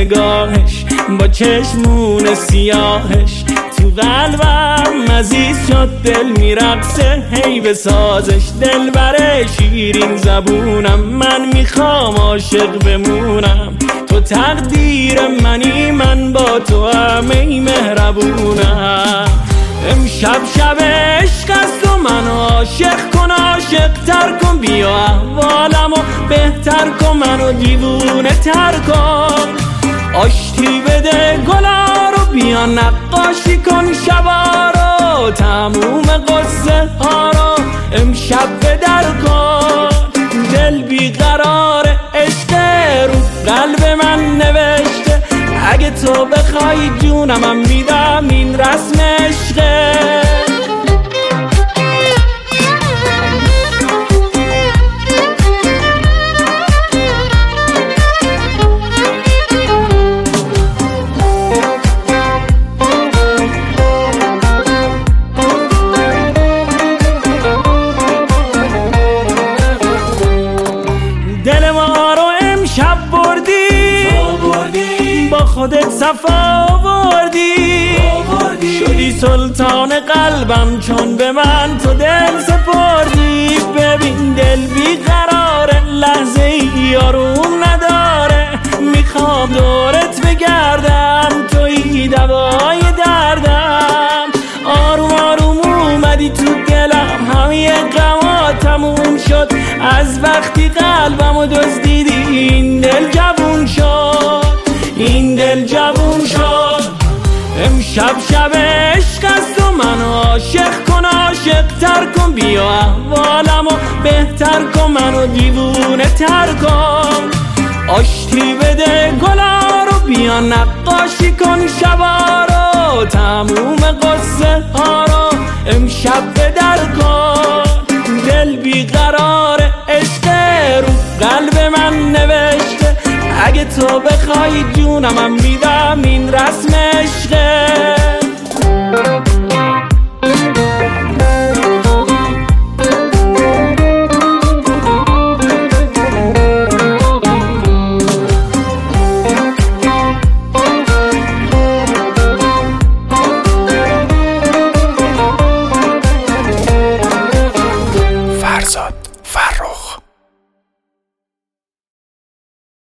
نگاهش با چشمون سیاهش تو قلبم عزیز شد، دل میرقصه هی به سازش. دل بره شیرین زبونم، من میخوام عاشق بمونم. تو تقدیر منی، من با تو هم ای مهربونم. امشب شب عشق است و من عاشق کن، عاشق تر کن، بیا احوالمو بهتر کن، منو دیوونه تر کن. آشتی بده گلا رو، بیا نقاشی کن شبا رو، تموم قصه ها رو امشب بدر کن. دل بیقرار عشق رو قلب من نوشته، اگه تو بخوای جونم میدم، این رسم عشقه. دل ما رو امشب بردی، با خودت صفا آوردی، شدی سلطان قلبم چون به من تو دل سپردی. ببین دل بیقراره، لحظه ای آروم نداره، میخوام دورت بگردم، تویی دوای دردم. آروم آروم اومدی تو دلم، همه غما تموم شد از وقتی قلبمو دزدیدی. این دل جوون شد، این دل جوون شد. امشب شب عشق است و منو عاشق کن، عاشق تر کن، بیا احوالمو بهتر کن، منو دیوونه تر کن. آشتی بده گلا رو، بیا نقاشی کن شبا رو، تموم قصه ها رو امشب بدر کن. دل بیقرار عشق رو قلب من نوشته، اگه تو بخوای جونم میدم، این رسم عشقه.